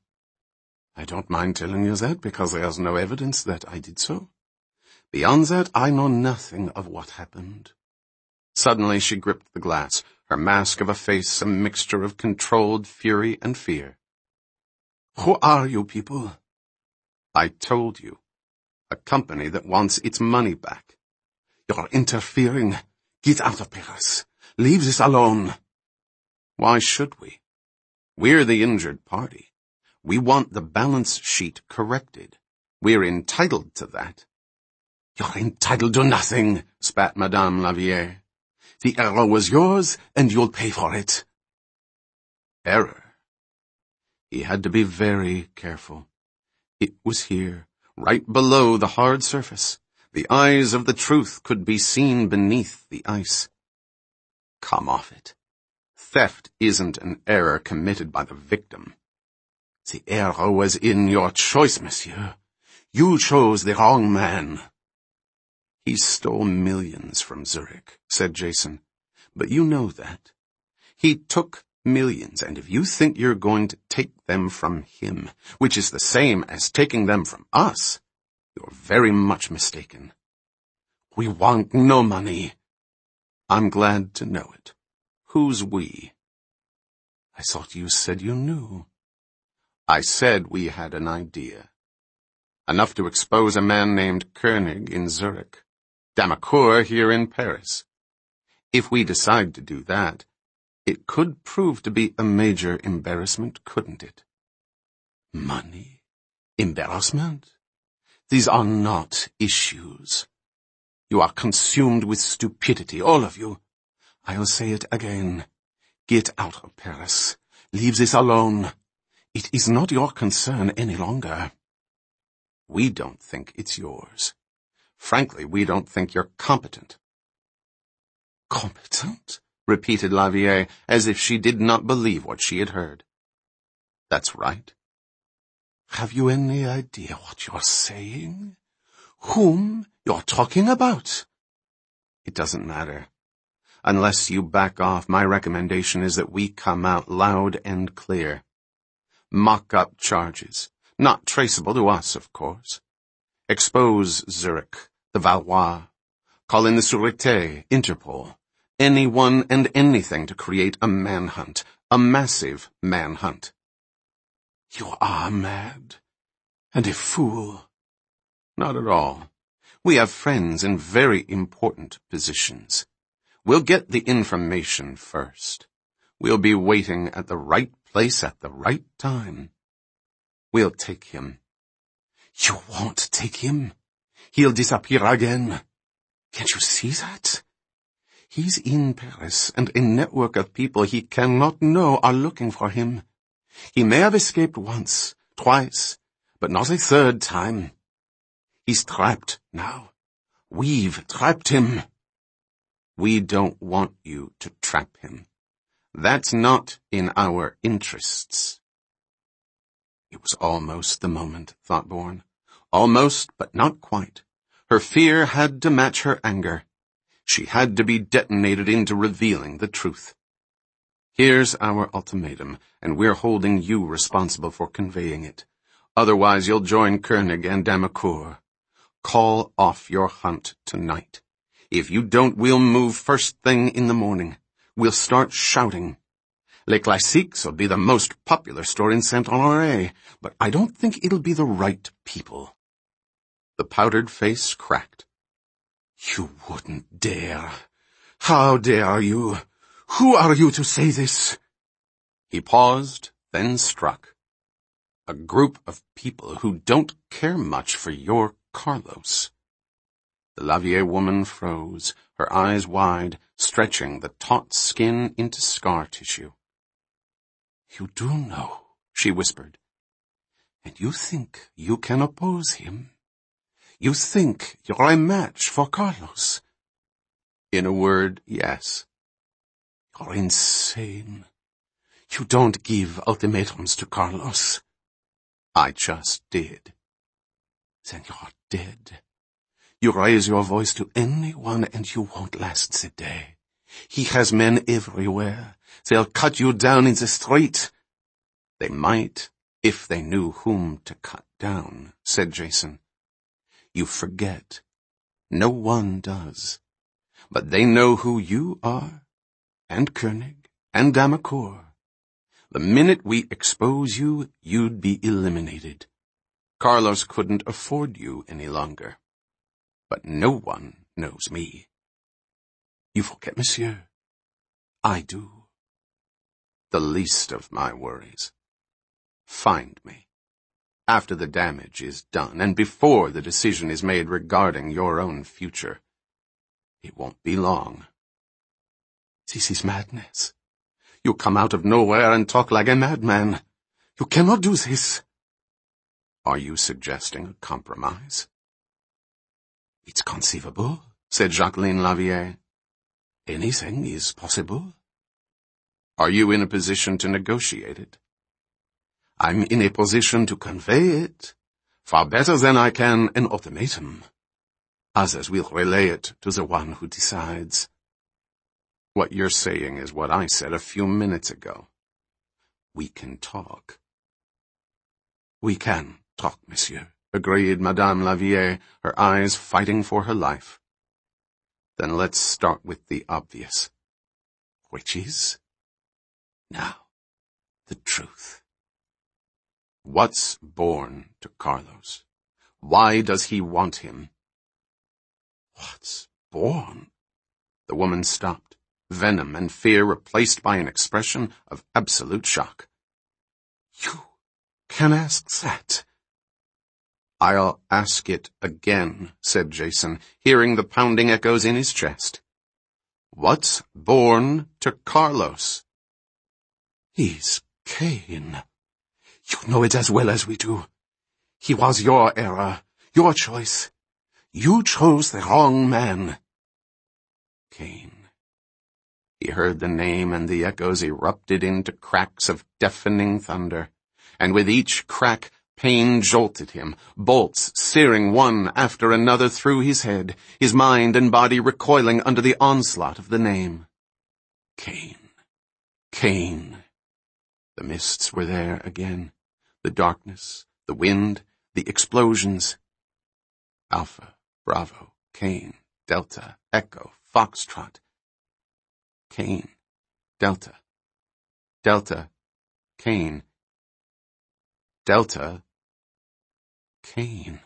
I don't mind telling you that because there's no evidence that I did so. Beyond that, I know nothing of what happened. Suddenly she gripped the glass, her mask of a face a mixture of controlled fury and fear. Who are you people? I told you. A company that wants its money back. You're interfering. Get out of Paris. Leave this alone. Why should we? We're the injured party. We want the balance sheet corrected. We're entitled to that. You're entitled to nothing, spat Madame Lavier. The error was yours, and you'll pay for it. Error? He had to be very careful. It was here, right below the hard surface. The eyes of the truth could be seen beneath the ice. Come off it. Theft isn't an error committed by the victim. The error was in your choice, monsieur. You chose the wrong man. He stole millions from Zurich, said Jason. But you know that. He took millions, and if you think you're going to take them from him, which is the same as taking them from us, you're very much mistaken. We want no money. I'm glad to know it. Who's we? I thought you said you knew. I said we had an idea. Enough to expose a man named Koenig in Zurich, Damacour here in Paris. If we decide to do that, it could prove to be a major embarrassment, couldn't it? Money? Embarrassment? These are not issues. You are consumed with stupidity, all of you. I'll say it again. Get out of Paris. Leave this alone. It is not your concern any longer. We don't think it's yours. Frankly, we don't think you're competent. Competent? Repeated Lavier, as if she did not believe what she had heard. That's right. Have you any idea what you're saying? Whom you're talking about? It doesn't matter. Unless you back off, my recommendation is that we come out loud and clear. Mock-up charges, not traceable to us, of course. Expose Zurich, the Valois. Call in the Sûreté, Interpol. Anyone and anything to create a manhunt, a massive manhunt. You are mad. And a fool. Not at all. We have friends in very important positions. We'll get the information first. We'll be waiting at the right place at the right time. We'll take him. You won't take him. He'll disappear again. Can't you see that? He's in Paris, and a network of people he cannot know are looking for him. He may have escaped once, twice, but not a third time. He's trapped now. We've trapped him. We don't want you to trap him. That's not in our interests. It was almost the moment, thought Bourne. Almost, but not quite. Her fear had to match her anger. She had to be detonated into revealing the truth. Here's our ultimatum, and we're holding you responsible for conveying it. Otherwise you'll join Koenig and Damacour. Call off your hunt tonight. If you don't, we'll move first thing in the morning. We'll start shouting. Les Classiques will be the most popular store in Saint-Honoré, but I don't think it'll be the right people. The powdered face cracked. You wouldn't dare. How dare you? Who are you to say this? He paused, then struck. A group of people who don't care much for your Carlos. The Lavier woman froze, her eyes wide, stretching the taut skin into scar tissue. You do know, she whispered. And you think you can oppose him? You think you're a match for Carlos? In a word, yes. You're insane. You don't give ultimatums to Carlos. I just did. Then you're dead. You raise your voice to anyone and you won't last the day. He has men everywhere. They'll cut you down in the street. They might, if they knew whom to cut down, said Jason. You forget. No one does. But they know who you are, and Koenig, and Damacour. The minute we expose you, you'd be eliminated. Carlos couldn't afford you any longer. But no one knows me. You forget, monsieur. I do. The least of my worries. Find me. After the damage is done, and before the decision is made regarding your own future. It won't be long. This is madness. You come out of nowhere and talk like a madman. You cannot do this. Are you suggesting a compromise? It's conceivable, said Jacqueline Lavier. Anything is possible. Are you in a position to negotiate it? I'm in a position to convey it, far better than I can an ultimatum. Others will relay it to the one who decides. What you're saying is what I said a few minutes ago. We can talk. We can talk, monsieur, agreed Madame Lavier, her eyes fighting for her life. Then let's start with the obvious. Which is? Now, the truth. What's born to Carlos? Why does he want him? What's born? The woman stopped, venom and fear replaced by an expression of absolute shock. You can ask that. I'll ask it again, said Jason, hearing the pounding echoes in his chest. What's born to Carlos? He's Cain. You know it as well as we do. He was your error, your choice. You chose the wrong man. Cain. He heard the name and the echoes erupted into cracks of deafening thunder. And with each crack, pain jolted him, bolts searing one after another through his head, his mind and body recoiling under the onslaught of the name. Cain. Cain. The mists were there again, the darkness, the wind, the explosions. Alpha, Bravo, Cain, Delta, Echo, Foxtrot. Cain, Delta, Delta, Cain, Delta, Cain.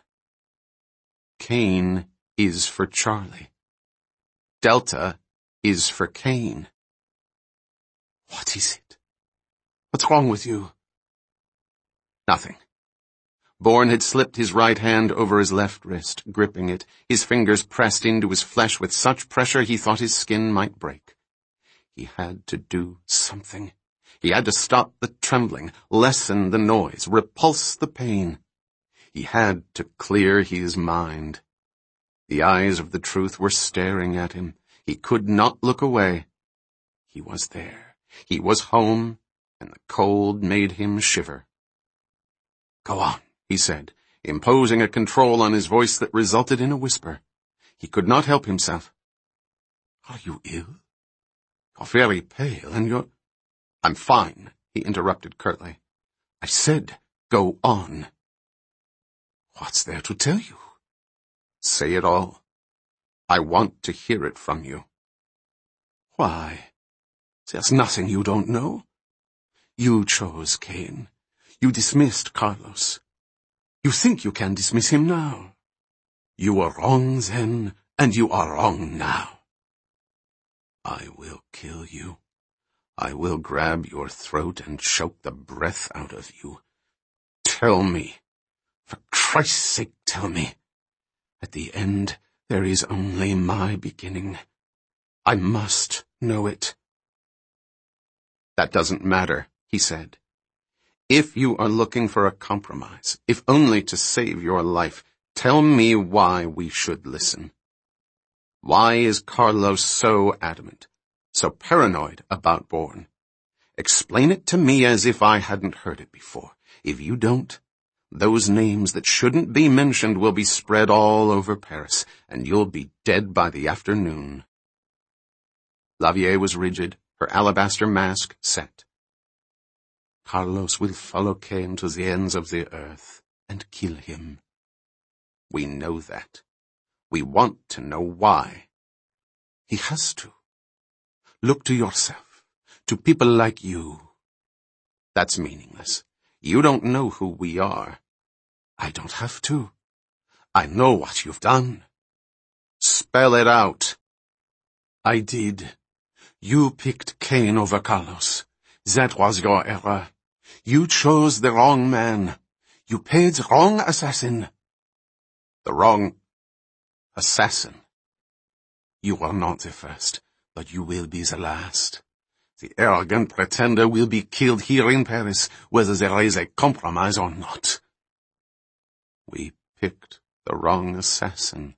Cain is for Charlie. Delta is for Cain. What is it? What's wrong with you? Nothing. Bourne had slipped his right hand over his left wrist, gripping it, his fingers pressed into his flesh with such pressure he thought his skin might break. He had to do something. He had to stop the trembling, lessen the noise, repulse the pain. He had to clear his mind. The eyes of the truth were staring at him. He could not look away. He was there. He was home, and the cold made him shiver. Go on, he said, imposing a control on his voice that resulted in a whisper. He could not help himself. Are you ill? You're very pale, and you're— I'm fine, he interrupted curtly. I said, go on. What's there to tell you? Say it all. I want to hear it from you. Why? There's nothing you don't know. You chose Cain. You dismissed Carlos. You think you can dismiss him now. You were wrong then, and you are wrong now. I will kill you. I will grab your throat and choke the breath out of you. tell me. For Christ's sake, tell me. At the end, there is only my beginning. I must know it." "That doesn't matter," he said. "If you are looking for a compromise, if only to save your life, tell me why we should listen. Why is Carlos so adamant, so paranoid about Bourne? Explain it to me as if I hadn't heard it before. If you don't, those names that shouldn't be mentioned will be spread all over Paris, and you'll be dead by the afternoon." Lavie was rigid, her alabaster mask set. "Carlos will follow Cain to the ends of the earth and kill him. We know that. We want to know why. He has to. Look to yourself, to people like you." "That's meaningless. You don't know who we are." "I don't have to. I know what you've done." "Spell it out." "I did. You picked Cain over Carlos. That was your error. You chose the wrong man. You paid the wrong assassin." "The wrong assassin?" "You were not the first, but you will be the last. The arrogant pretender will be killed here in Paris, whether there is a compromise or not." "We picked the wrong assassin."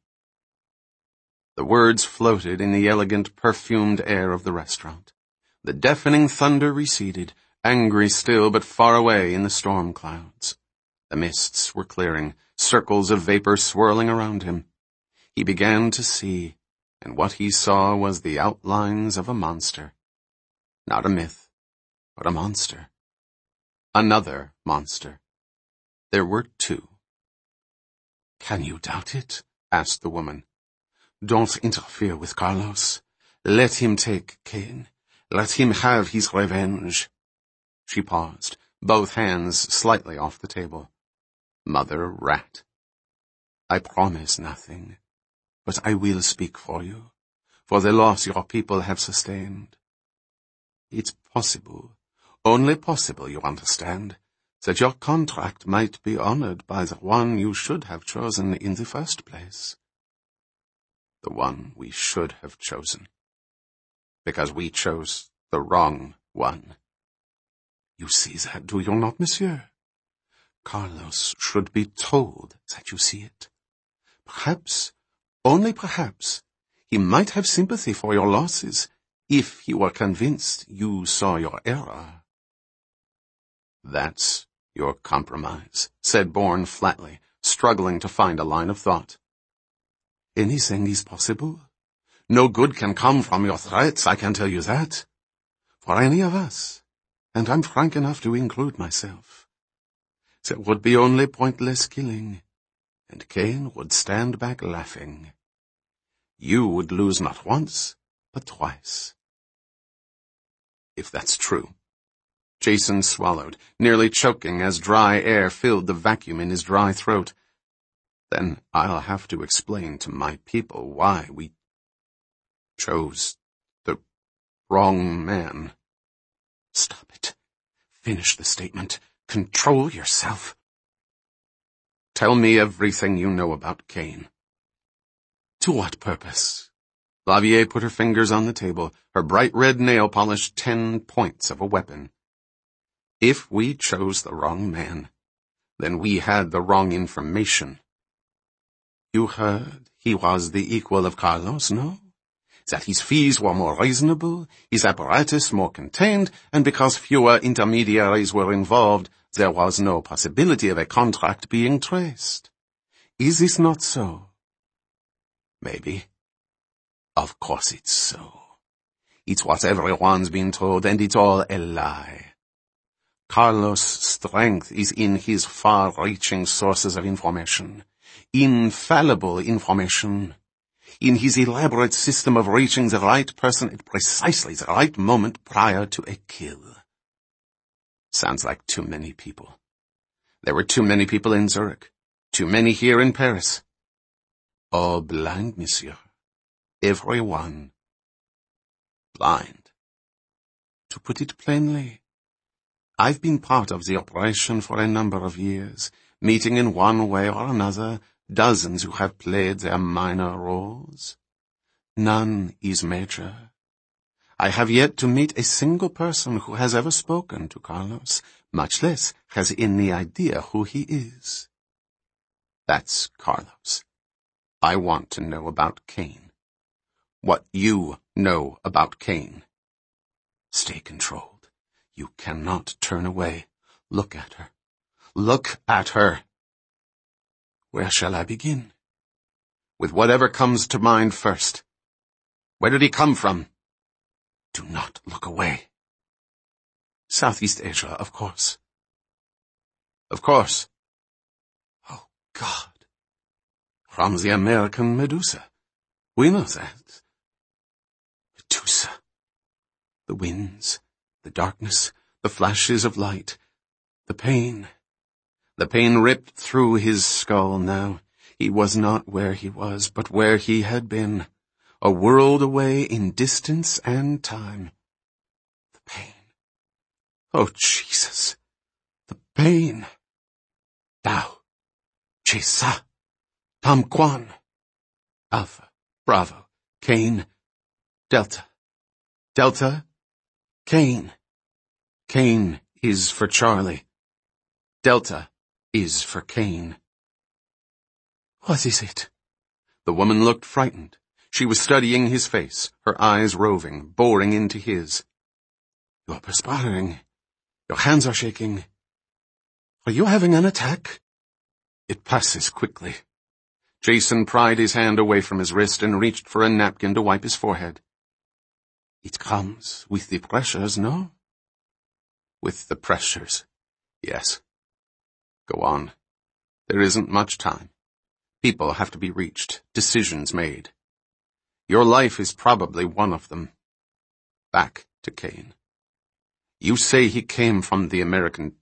The words floated in the elegant, perfumed air of the restaurant. The deafening thunder receded, angry still but far away in the storm clouds. The mists were clearing, circles of vapor swirling around him. He began to see, and what he saw was the outlines of a monster. Not a myth, but a monster. Another monster. There were two. "Can you doubt it?" asked the woman. "Don't interfere with Carlos. Let him take Cain. Let him have his revenge." She paused, both hands slightly off the table. Mother rat. "I promise nothing, but I will speak for you, for the loss your people have sustained. It's possible, only possible, you understand, that your contract might be honored by the one you should have chosen in the first place." The one we should have chosen. Because we chose the wrong one. You see that, do you not, monsieur? Carlos should be told that you see it. Perhaps, only perhaps, he might have sympathy for your losses if he were convinced you saw your error. "That's your compromise," said Bourne flatly, struggling to find a line of thought. "Anything is possible. No good can come from your threats, I can tell you that. For any of us, and I'm frank enough to include myself. There would be only pointless killing, and Cain would stand back laughing. You would lose not once, but twice." "If that's true." Jason swallowed, nearly choking as dry air filled the vacuum in his dry throat. "Then I'll have to explain to my people why we chose the wrong man." "Stop it. Finish the statement. Control yourself." "Tell me everything you know about Cain." "To what purpose?" Lavie put her fingers on the table, her bright red nail polished 10 points of a weapon. "If we chose the wrong man, then we had the wrong information. You heard he was the equal of Carlos, no? That his fees were more reasonable, his apparatus more contained, and because fewer intermediaries were involved, there was no possibility of a contract being traced. Is this not so?" "Maybe. Of course it's so. It's what everyone's been told, and it's all a lie. Carlos' strength is in his far-reaching sources of information. Infallible information. In his elaborate system of reaching the right person at precisely the right moment prior to a kill." Sounds like too many people. There were too many people in Zurich. Too many here in Paris. All blind, monsieur. Everyone. Blind. To put it plainly, I've been part of the operation for a number of years, meeting in one way or another dozens who have played their minor roles. None is major. I have yet to meet a single person who has ever spoken to Carlos, much less has any idea who he is. That's Carlos. I want to know about Kane. What you know about Kane. Stay controlled. You cannot turn away. Look at her. Look at her. Where shall I begin? With whatever comes to mind first. Where did he come from? Do not look away. Southeast Asia, of course. Of course. Oh, God. From the American Medusa. We know that. Medusa. The winds, the darkness, the flashes of light, the pain. The pain ripped through his skull now. He was not where he was, but where he had been. A world away in distance and time. The pain. Oh, Jesus. The pain. Tau. Chesa. Tam Quan. Alpha. Bravo. Kane. Delta. Delta. Kane. Kane is for Charlie. Delta is for Kane. What is it? The woman looked frightened. She was studying his face, her eyes roving, boring into his. You are perspiring. Your hands are shaking. Are you having an attack? It passes quickly. Jason pried his hand away from his wrist and reached for a napkin to wipe his forehead. It comes with the pressures, no? With the pressures, yes. Go on. There isn't much time. People have to be reached, decisions made. Your life is probably one of them. Back to Kane. You say he came from the American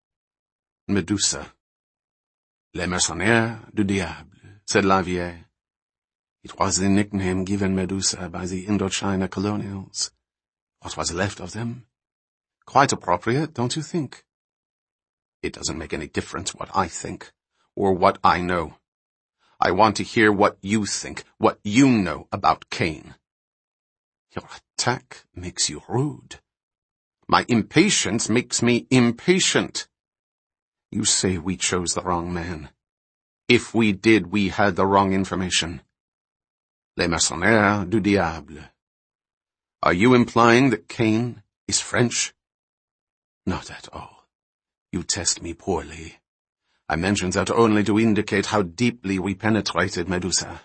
Medusa. Les Mercenaires du Diable, said Lavier. It was the nickname given Medusa by the Indochina colonials. What was left of them? Quite appropriate, don't you think? It doesn't make any difference what I think, or what I know. I want to hear what you think, what you know about Kane. Your attack makes you rude. My impatience makes me impatient. You say we chose the wrong man. If we did, we had the wrong information. Les Mercenaires du Diable. Are you implying that Kane is French? Not at all. You test me poorly. I mentioned that only to indicate how deeply we penetrated Medusa.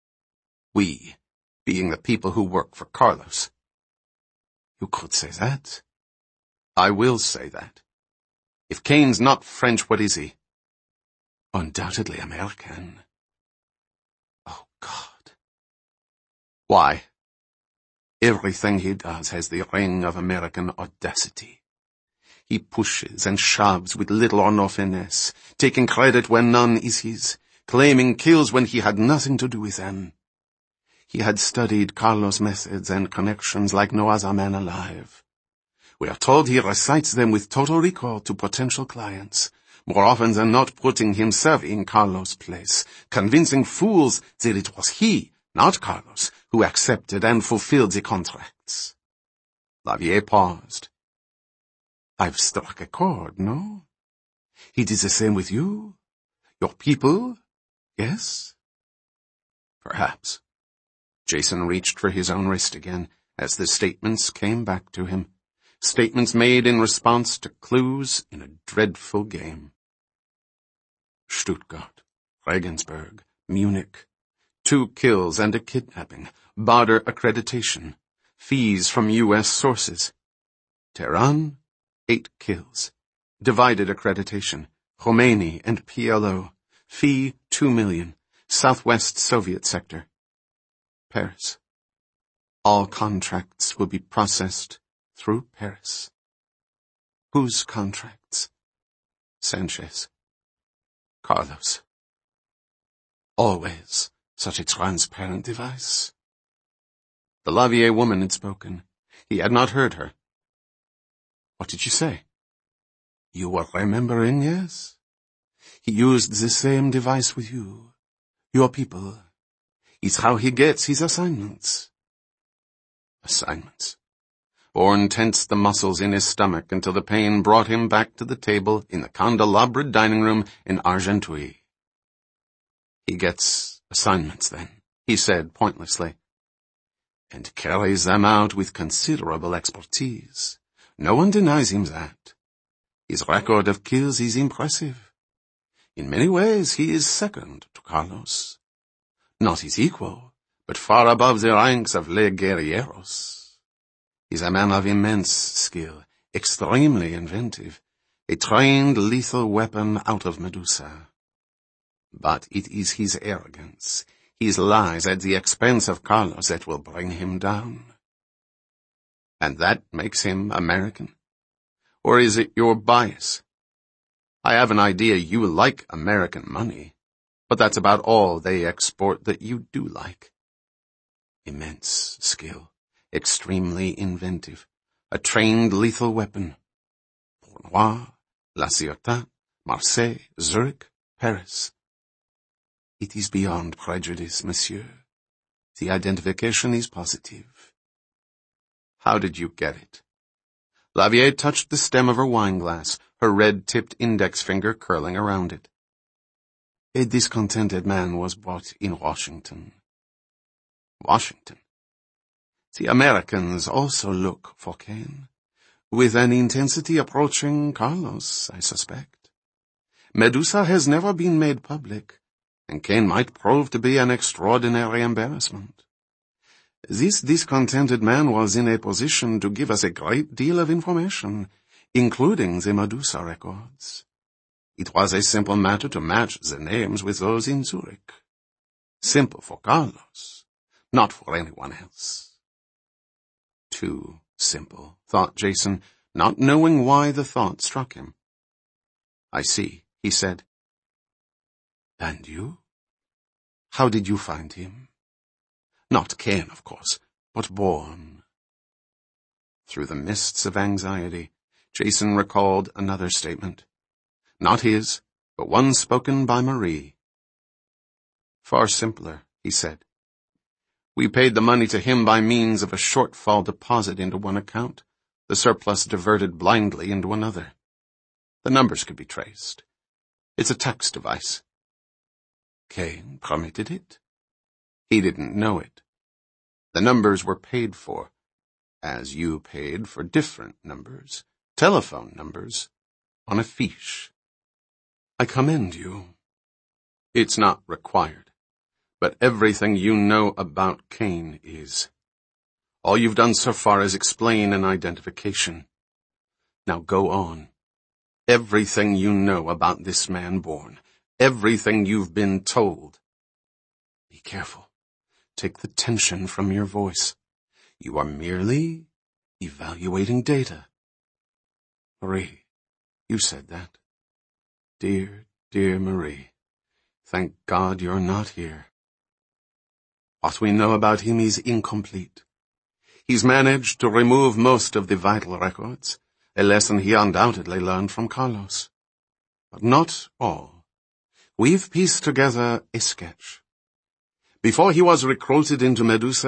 We, being the people who work for Carlos. You could say that. I will say that. If Kane's not French, what is he? Undoubtedly American. Oh, God. Why? Everything he does has the ring of American audacity. He pushes and shoves with little or no finesse, taking credit when none is his, claiming kills when he had nothing to do with them. He had studied Carlos' methods and connections like no other man alive. We are told he recites them with total recall to potential clients, more often than not putting himself in Carlos' place, convincing fools that it was he, not Carlos, who accepted and fulfilled the contracts. Lavier paused. I've struck a chord, no? He did the same with you? Your people? Yes? Perhaps. Jason reached for his own wrist again as the statements came back to him. Statements made in response to clues in a dreadful game. Stuttgart, Regensburg, Munich. 2 kills and a kidnapping. Bader accreditation. Fees from U.S. sources. Tehran, 8 kills. Divided accreditation. Khomeini and PLO. Fee, 2 million. Southwest Soviet sector. Paris. All contracts will be processed through Paris. Whose contracts? Sanchez. Carlos. Always such a transparent device. The Lavier woman had spoken. He had not heard her. What did she say? You were remembering, yes? He used the same device with you, your people. It's how he gets his assignments. Assignments. Bourne tensed the muscles in his stomach until the pain brought him back to the table in the candelabra dining room in Argenteuil. He gets assignments, then, he said pointlessly, and carries them out with considerable expertise. No one denies him that. His record of kills is impressive. In many ways, he is second to Carlos. Not his equal, but far above the ranks of les guerrilleros. He's a man of immense skill, extremely inventive, a trained lethal weapon out of Medusa. But it is his arrogance, his lies at the expense of Carlos that will bring him down. And that makes him American? Or is it your bias? I have an idea you like American money, but that's about all they export that you do like. Immense skill, extremely inventive, a trained lethal weapon. Port-Noir, La Ciotat, Marseille, Zurich, Paris. It is beyond prejudice, monsieur. The identification is positive. How did you get it? Lavie touched the stem of her wineglass, her red-tipped index finger curling around it. A discontented man was brought in Washington. Washington? The Americans also look for Kane, with an intensity approaching Carlos, I suspect. Medusa has never been made public, and Kane might prove to be an extraordinary embarrassment. This discontented man was in a position to give us a great deal of information, including the Medusa records. It was a simple matter to match the names with those in Zurich. Simple for Carlos, not for anyone else. Too simple, thought Jason, not knowing why the thought struck him. I see, he said. And you? How did you find him? Not Kane, of course, but Bourne. Through the mists of anxiety, Jason recalled another statement. Not his, but one spoken by Marie. Far simpler, he said. We paid the money to him by means of a shortfall deposit into one account, the surplus diverted blindly into another. The numbers could be traced. It's a tax device. Kane permitted it. He didn't know it. The numbers were paid for, as you paid for different numbers, telephone numbers, on a fiche. I commend you. It's not required, but everything you know about Kane is. All you've done so far is explain an identification. Now go on. Everything you know about this man Bourne, everything you've been told. Be careful. Take the tension from your voice. You are merely evaluating data. Marie, you said that. Dear, dear Marie, thank God you're not here. What we know about him is incomplete. He's managed to remove most of the vital records, a lesson he undoubtedly learned from Carlos. But not all. We've pieced together a sketch. Before he was recruited into Medusa,